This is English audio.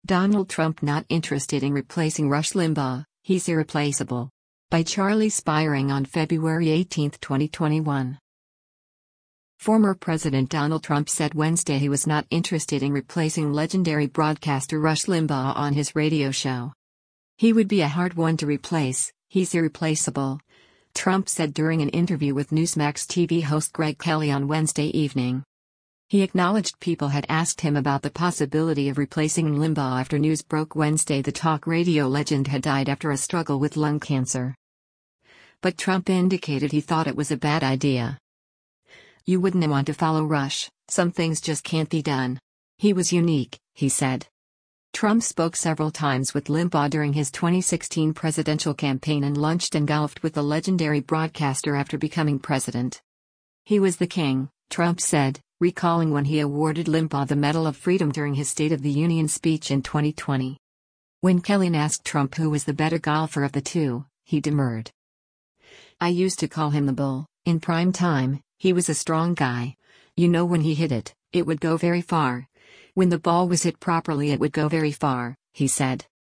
Donald Trump not interested in replacing Rush Limbaugh, he's irreplaceable. By Charlie Spiering on February 18, 2021. Former President Donald Trump said Wednesday he was not interested in replacing legendary broadcaster Rush Limbaugh on his radio show. He would be a hard one to replace, he's irreplaceable, Trump said during an interview with Newsmax TV host Greg Kelly on Wednesday evening. He acknowledged people had asked him about the possibility of replacing Limbaugh after news broke Wednesday the talk radio legend had died after a struggle with lung cancer. But Trump indicated he thought it was a bad idea. "You wouldn't want to follow Rush, some things just can't be done. He was unique," he said. Trump spoke several times with Limbaugh during his 2016 presidential campaign and lunched and golfed with the legendary broadcaster after becoming president. "He was the king," Trump said, recalling when he awarded Limbaugh the Medal of Freedom during his State of the Union speech in 2020. When Kelly asked Trump who was the better golfer of the two, he demurred. "I used to call him the Bull. In prime time, he was a strong guy. You know, when he hit it, it would go very far. When the ball was hit properly, it would go very far," he said.